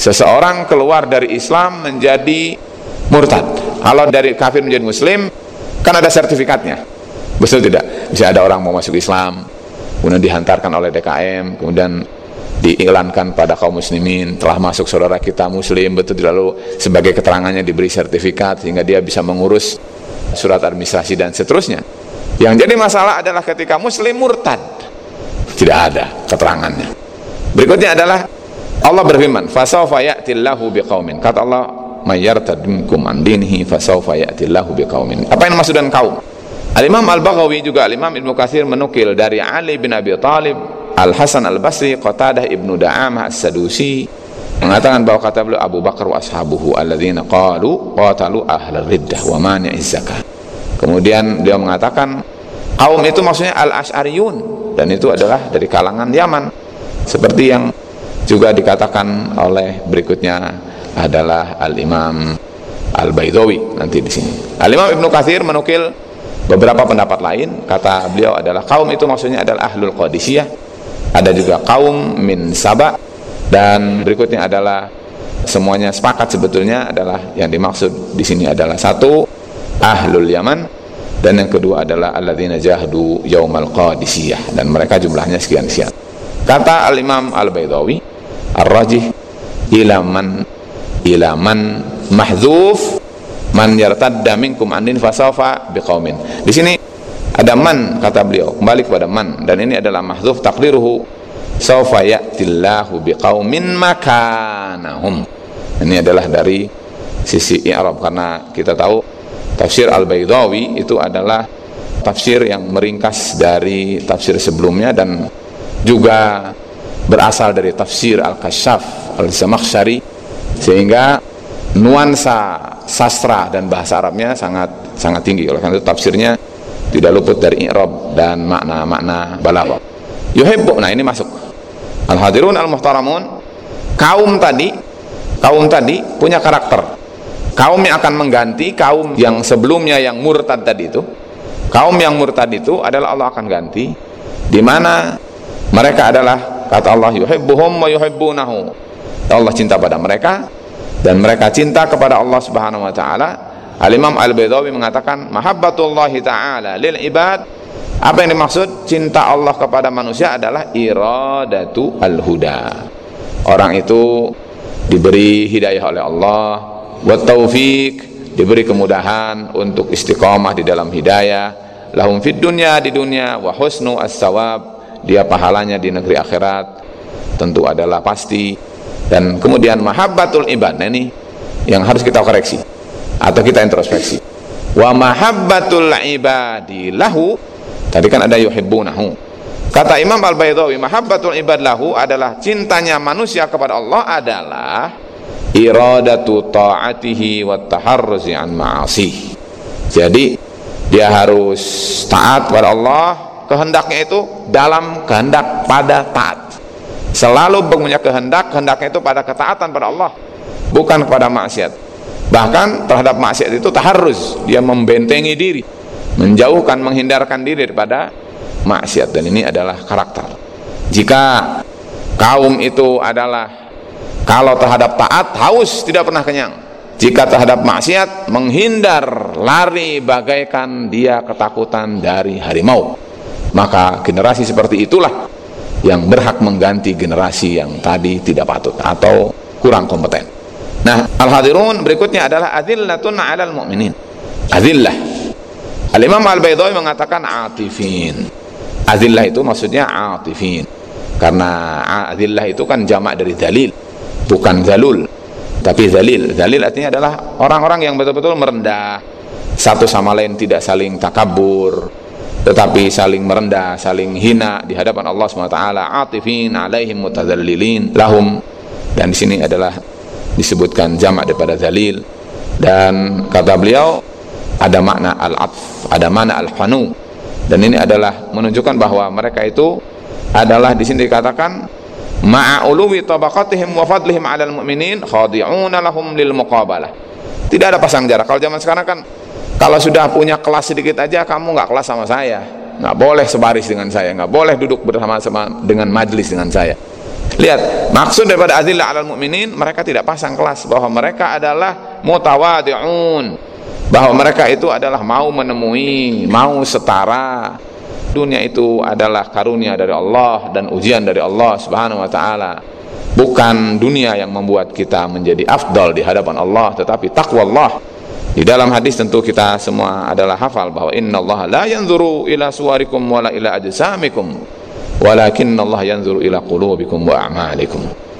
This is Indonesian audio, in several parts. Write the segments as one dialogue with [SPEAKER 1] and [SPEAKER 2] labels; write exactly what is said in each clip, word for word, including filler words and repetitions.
[SPEAKER 1] seseorang keluar dari Islam menjadi murtad. Kalau dari kafir menjadi muslim kan ada sertifikatnya, betul tidak? Bisa ada orang mau masuk Islam, kemudian dihantarkan oleh D K M, kemudian diiklankan pada kaum muslimin, telah masuk saudara kita muslim, betul, lalu sebagai keterangannya diberi sertifikat sehingga dia bisa mengurus surat administrasi dan seterusnya. Yang jadi masalah adalah ketika muslim murtad, tidak ada keterangannya. Berikutnya adalah Allah berfirman, fasawfa ya'tillahu biqaumin. Kata Allah, may yartad minkum an dinihi fasawfa ya'tillahu biqaumin. Apa yang maksud dengan kaum? Al-Imam Al-Baghawi juga Al-Imam Ibnu Katsir menukil dari Ali bin Abi Thalib, Al-Hasan Al-Basri, Qatadah Ibnu Da'amah As-Sadusi mengatakan bahwa kata beliau, Abu Bakar wa ashabuhu alladzina qalu qatalu ahlal riddah wa mani'iz zakah. Kemudian beliau mengatakan kaum itu maksudnya Al-Asy'ariyun, dan itu adalah dari kalangan Yaman, seperti yang juga dikatakan oleh berikutnya adalah Al-Imam Al-Baidhawi nanti di sini. Al-Imam Ibnu Katsir menukil beberapa pendapat lain, kata beliau adalah kaum itu maksudnya adalah Ahlul Qadisiyah, ada juga kaum min Saba, dan berikutnya adalah semuanya sepakat sebetulnya adalah yang dimaksud di sini adalah satu Ahlul Yaman, dan yang kedua adalah alladzina jahadu yaumal Qadisiyah, dan mereka jumlahnya sekian-sekian. Kata Al-Imam Al-Baidhawi, ar-rajih ilaman ilaman mahdzuf man yartadda minkum anin fasawfa biqaumin. Di sini ada man, kata beliau, kembali kepada man, dan ini adalah mahdzuf taqdiruhu sawfa ya'tillahu biqaumin makanahum. Ini adalah dari sisi i'rab, karena kita tahu tafsir Al-Baidhawi itu adalah tafsir yang meringkas dari tafsir sebelumnya dan juga berasal dari tafsir Al-Kasyaf Al-Zamakhsyari, sehingga nuansa sastra dan bahasa Arabnya sangat sangat tinggi. Oleh karena itu tafsirnya tidak luput dari i'rab dan makna-makna balaghah. Yuhibbu, nah ini masuk. Al-hadirun al-muhtaramun, kaum tadi kaum tadi punya karakter. Kaum yang akan mengganti kaum yang sebelumnya yang murtad tadi itu, kaum yang murtad itu adalah Allah akan ganti, di mana mereka adalah, kata Allah, yuhibbuhum wa yuhibbunahu. Allah cinta pada mereka dan mereka cinta kepada Allah Subhanahu wa taala. Al-Imam Al-Baidhawi mengatakan mahabbatullahi taala lil ibad, apa yang dimaksud cinta Allah kepada manusia adalah iradatu al-huda. Orang itu diberi hidayah oleh Allah, wa taufik, diberi kemudahan untuk istiqamah di dalam hidayah, lahum fid dunya, di dunia, wa husnu as-sawab, dia pahalanya di negeri akhirat tentu adalah pasti. Dan kemudian mahabbatul ibad, nah ini yang harus kita koreksi atau kita introspeksi. Wa mahabbatul ibadi lahu, tadi kan ada yuhibbunahu. Kata Imam Al-Baidhawi, mahabbatul ibad lahu adalah cintanya manusia kepada Allah adalah iradatu ta'atihi wa taharruzi an ma'asih. Jadi dia harus taat kepada Allah, kehendaknya itu dalam kehendak pada taat, selalu punya kehendak, kehendaknya itu pada ketaatan pada Allah, bukan kepada maksiat. Bahkan terhadap maksiat itu taharruz, dia membentengi diri, menjauhkan, menghindarkan diri daripada maksiat. Dan ini adalah karakter. Jika kaum itu adalah kalau terhadap taat haus tidak pernah kenyang, jika terhadap maksiat menghindar, lari bagaikan dia ketakutan dari harimau, maka generasi seperti itulah yang berhak mengganti generasi yang tadi tidak patut atau kurang kompeten. Nah, al-hadirun berikutnya adalah adillatun 'alal mu'minin. Adillah. Al-Imam Al-Baidhawi mengatakan atifin. Adillah itu maksudnya atifin, karena adillah itu kan jamak dari dalil, bukan zalul, tapi zalil. Zalil artinya adalah orang-orang yang betul-betul merendah, satu sama lain tidak saling takabur, tetapi saling merendah, saling hina di hadapan Allah subhanahu wa taala. Atifin alaihim mutadzallilin lahum, dan di sini adalah disebutkan jamak daripada zalil. Dan kata beliau ada makna al-atf, ada makna al-hanu, dan ini adalah menunjukkan bahwa mereka itu adalah di sini dikatakan ma'a uluwi tabaqatihim wa fadlihim 'alal mu'minin khadi'una lahum lil muqabalah. Tidak ada pasang jarak. Kalau zaman sekarang kan kalau sudah punya kelas sedikit aja, kamu nggak kelas sama saya, nggak boleh sebaris dengan saya, nggak boleh duduk bersama-sama dengan majelis dengan saya. Lihat, maksud daripada azillah 'alal mu'minin, mereka tidak pasang kelas bahwa mereka adalah mutawadi'un, bahwa mereka itu adalah mau menemui, mau setara. Dunia itu adalah karunia dari Allah dan ujian dari Allah Subhanahu wa taala. Bukan dunia yang membuat kita menjadi afdal di hadapan Allah, tetapi taqwa Allah. Di dalam hadis tentu kita semua adalah hafal bahwa innallaha la yanzuru ila suwarikum wala ila ajsamikum walakinnallaha yanzuru ila qulubikum wa a'malikum.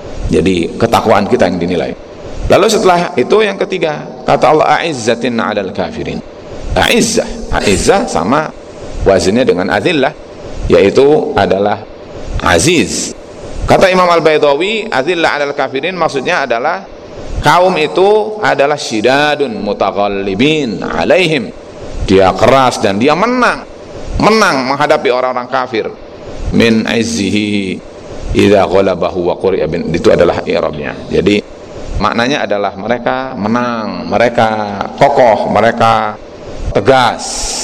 [SPEAKER 1] Jadi ketakwaan kita yang dinilai. Lalu setelah itu yang ketiga, kata Allah a'izzatin 'alal kafirin. A'izzah, a'izzah sama wazinnya dengan azillah, yaitu adalah aziz. Kata Imam Al-Baydawi, azillah 'alal kafirin maksudnya adalah kaum itu adalah syidadun mutaghallibin alaihim. Dia keras dan dia menang, menang menghadapi orang-orang kafir. Min izzihi idza ghalabahu wa quri'a bin, itu adalah i'rabnya. Jadi maknanya adalah mereka menang, mereka kokoh, mereka tegas.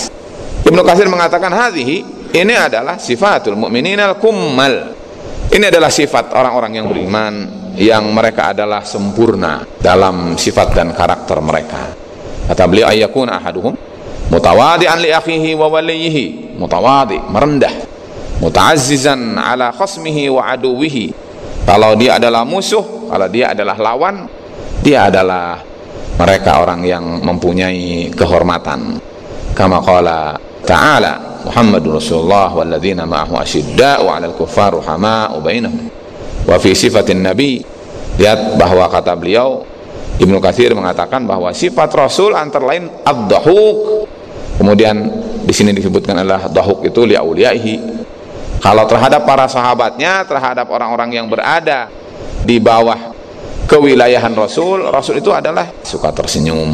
[SPEAKER 1] Ibnu Katsir mengatakan hadhihi, ini adalah sifatul mu'mininal kummal. Ini adalah sifat orang-orang yang beriman yang mereka adalah sempurna dalam sifat dan karakter mereka. Kata beliau, ayyakuna ahaduhum mutawadi'an li akhihi wa waliyhi, mutawadi, merendah, muta'azzizan ala khasmihi wa aduwihi. Kalau dia adalah musuh, kalau dia adalah lawan, dia adalah mereka orang yang mempunyai kehormatan. Kama qala ta'ala, Muhammadur Rasulullah walladzina ma'ahu asyidda'u 'alal kuffar ruhama'u bainahum. Wa fi sifatin nabi, lihat bahwa kata beliau Ibnu Katsir mengatakan bahwa sifat Rasul antara lain ad-dahuk. Kemudian di sini disebutkan adalah dahuk itu li auliyaihi. Kalau terhadap para sahabatnya, terhadap orang-orang yang berada di bawah kewilayahan Rasul, Rasul itu adalah suka tersenyum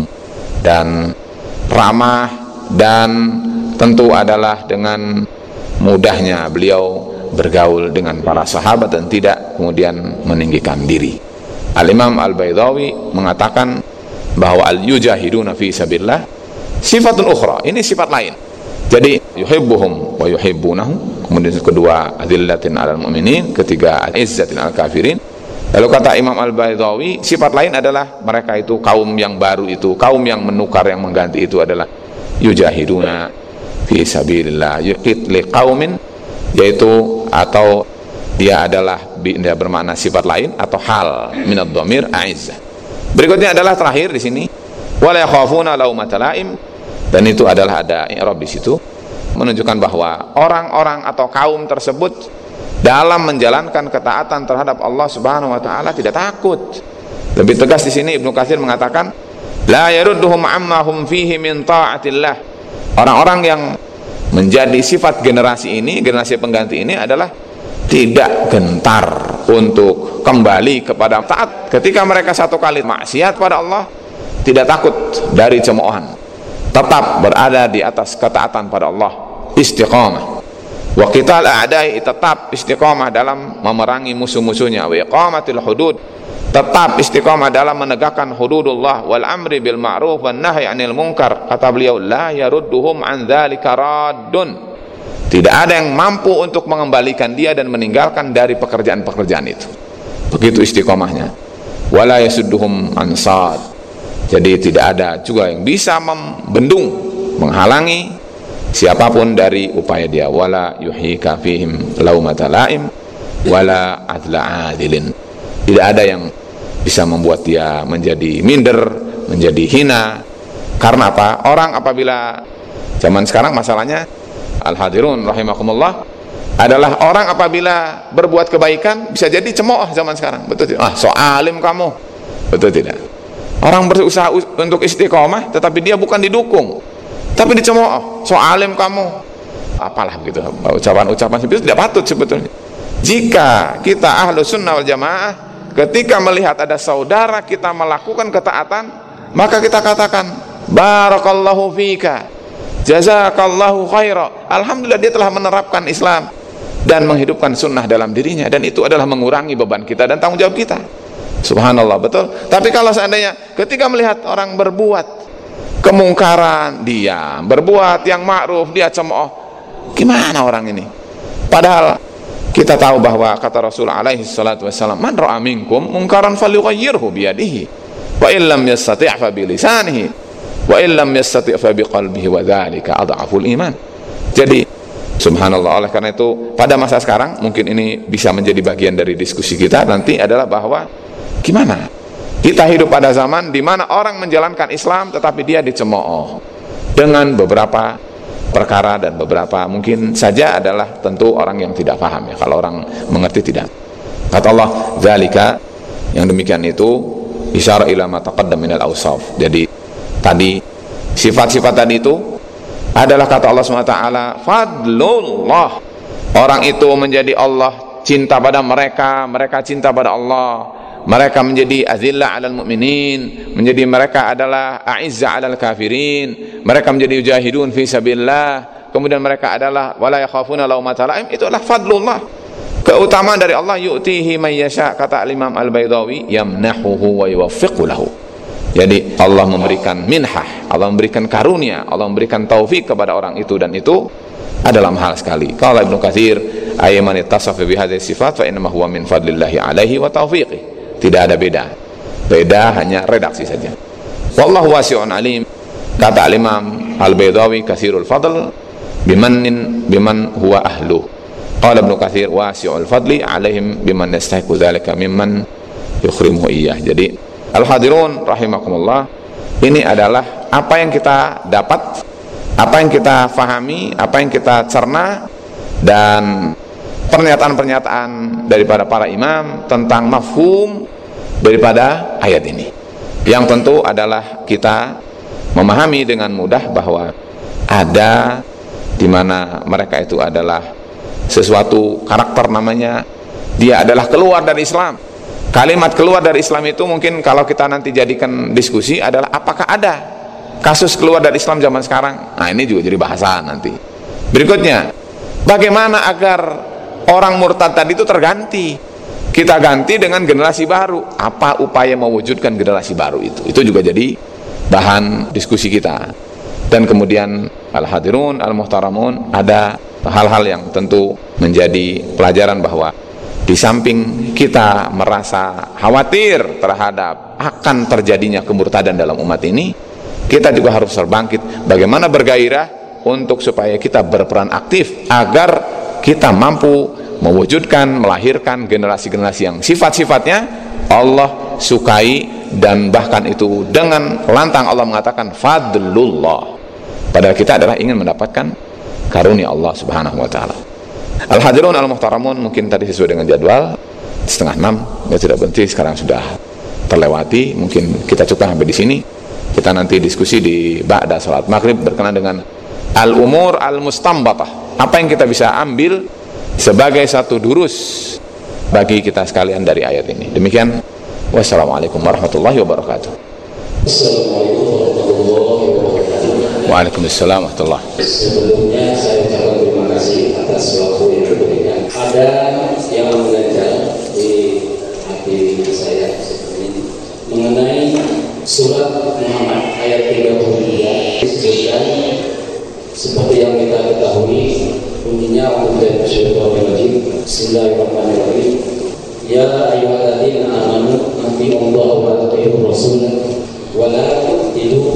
[SPEAKER 1] dan ramah, dan tentu adalah dengan mudahnya beliau bergaul dengan para sahabat dan tidak kemudian meninggikan diri. Al-Imam Al-Baydawi mengatakan bahwa al-yujahiduna fi sabilillah sifatun ukhra, ini sifat lain. Jadi yuhibbuhum wa yuhibbunahu, kemudian kedua adillatin 'alal mu'minin, ketiga izzatin 'alal kafirin. Lalu kata Imam Al-Baydawi, sifat lain adalah mereka itu kaum yang baru itu, kaum yang menukar, yang mengganti itu adalah yujahiduna fi sabilillah yuqit liqaumin, yaitu atau dia adalah dia bermakna sifat lain atau hal minad dhamir a'izzah. Berikutnya adalah terakhir di sini wala yakhafuna laumata laim, dan itu adalah ada i'rab di situ menunjukkan bahwa orang-orang atau kaum tersebut dalam menjalankan ketaatan terhadap Allah Subhanahu wa taala tidak takut. Lebih tegas di sini Ibnu Katsir mengatakan la yarudduhum amma hum fihi min ta'atillah. Orang-orang yang menjadi sifat generasi ini, generasi pengganti ini adalah tidak gentar untuk kembali kepada taat. Ketika mereka satu kali maksiat pada Allah, tidak takut dari cemoohan, tetap berada di atas ketaatan pada Allah, istiqamah. Wa qital a'da'i, tetap istiqamah dalam memerangi musuh-musuhnya. Wa iqamatil hudud, tetap istiqamah dalam menegakkan hududullah. Wal amri bil ma'ruf wan nahyi 'anil munkar. Kata beliau, la yarudduhum an dzalika raddun. Tidak ada yang mampu untuk mengembalikan dia dan meninggalkan dari pekerjaan-pekerjaan itu. Begitu istiqamahnya. Wala yasudduhum ansad. Jadi tidak ada juga yang bisa membendung, menghalangi siapapun dari upaya dia. Wala yuhika fihim laumata laim wala adla adilin. Tidak ada yang bisa membuat dia menjadi minder, menjadi hina. Karena apa? Orang apabila zaman sekarang masalahnya, al-hadirun rahimakumullah, adalah orang apabila berbuat kebaikan bisa jadi cemooh zaman sekarang. Betul tidak? Ah, so alim kamu. Betul tidak? Orang berusaha untuk istiqomah tetapi dia bukan didukung, tapi dicemooh. So alim kamu. Apalah begitu. Ucapan-ucapan seperti itu tidak patut sebetulnya. Jika kita ahlu sunnah wal jamaah, ketika melihat ada saudara kita melakukan ketaatan, maka kita katakan barakallahu fika, jazakallahu khaira. Alhamdulillah dia telah menerapkan Islam dan menghidupkan sunnah dalam dirinya, dan itu adalah mengurangi beban kita dan tanggung jawab kita. Subhanallah, betul. Tapi kalau seandainya ketika melihat orang berbuat kemungkaran, dia berbuat yang ma'ruf, dia cemooh, gimana orang ini? Padahal Kita tahu bahwa kata Rasul alaihi salatu wassalam, man ra'a minkum munkaran falyughayyirhu biyadihi wa illam yastati' fa bilisanihi wa illam yastati' fa biqalbihi wa dzalika adhaful iman. Jadi subhanallah, oleh karena itu pada masa sekarang mungkin ini bisa menjadi bagian dari diskusi kita nanti adalah bahwa gimana kita hidup pada zaman di mana orang menjalankan Islam tetapi dia dicemooh dengan beberapa perkara dan beberapa mungkin saja adalah tentu orang yang tidak paham ya, kalau orang mengerti tidak. Kata Allah, zalika, yang demikian itu isyara ila ma taqaddam minal awsaf. Jadi tadi sifat-sifat tadi itu adalah kata Allah subhanahu wa taala fadlullah. Orang itu menjadi Allah cinta pada mereka, mereka cinta pada Allah. Mereka menjadi azillah alal mu'minin, menjadi mereka adalah a'izza alal kafirin, mereka menjadi yujahidun fi sabilillah, kemudian mereka adalah wala yakhafuna laumata laim. Itu adalah fadlullah, keutamaan dari Allah. Yu'tihi man yasha, kata Imam Al-Baidhawi, yamnahuhu wa yuwaffiqu lahu. Jadi Allah memberikan minhah, Allah memberikan karunia, Allah memberikan taufik kepada orang itu, dan itu adalah mahal sekali. Qala Ibnu Katsir, ayman ittasafa bi hadhihi sifat fa inma huwa min fadlillahi alaihi wa taufiqih. Tidak ada beda, beda hanya redaksi saja. Wallahu wasi'un alim, kata Imam Al-Baidhawi, katsirul fadl bimannin biman huwa ahlu. Qala Ibnu Katsir, wasi'ul fadli alaihim biman yastahiqu dzalika mimman yukhrimuhu iyyah. Jadi al-hadirun rahimakumullah, ini adalah apa yang kita dapat, apa yang kita fahami, apa yang kita cerna, dan pernyataan-pernyataan daripada para imam tentang mafhum daripada ayat ini, yang tentu adalah kita memahami dengan mudah bahwa ada di mana mereka itu adalah sesuatu karakter, namanya dia adalah keluar dari Islam. Kalimat keluar dari Islam itu mungkin kalau kita nanti jadikan diskusi adalah apakah ada kasus keluar dari Islam zaman sekarang. Nah, ini juga jadi bahasan nanti. Berikutnya, bagaimana agar orang murtad tadi itu terganti, kita ganti dengan generasi baru. Apa upaya mewujudkan generasi baru itu? Itu juga jadi bahan diskusi kita. Dan kemudian al-hadirun al-muhtaramun, ada hal-hal yang tentu menjadi pelajaran bahwa di samping kita merasa khawatir terhadap akan terjadinya kemurtadan dalam umat ini, kita juga harus terbangkit bagaimana bergairah untuk supaya kita berperan aktif agar kita mampu mewujudkan, melahirkan generasi-generasi yang sifat-sifatnya Allah sukai, dan bahkan itu dengan lantang Allah mengatakan fadlullah, padahal kita adalah ingin mendapatkan karunia Allah subhanahu wa ta'ala. Al-hadirun al-muhtaramun, mungkin tadi sesuai dengan jadwal setengah enam, ya tidak berhenti, sekarang sudah terlewati, mungkin kita cukup sampai di sini. Kita nanti diskusi di ba'da salat maghrib berkenaan dengan al-umur al-mustanbatah, apa yang kita bisa ambil sebagai satu durus bagi kita sekalian dari ayat ini. Demikian, wassalamualaikum warahmatullahi wabarakatuh.
[SPEAKER 2] Assalamualaikum warahmatullahi wabarakatuh.
[SPEAKER 1] Waalaikumsalam warahmatullahi wabarakatuh.
[SPEAKER 2] Sebelumnya saya ucapkan terima kasih atas waktu yang diberikan. Ada yang mengganjal di hati saya ini mengenai surat Muhammad ayat tiga puluh tiga. Disebutkan seperti yang kita ketahui bunyinya untuk syaitanir rajim. Bismillahirrahmanirrahim. Ya ayyuhalladzina amanu atii'u Allah wa atii'ur rasul wa la tubtilu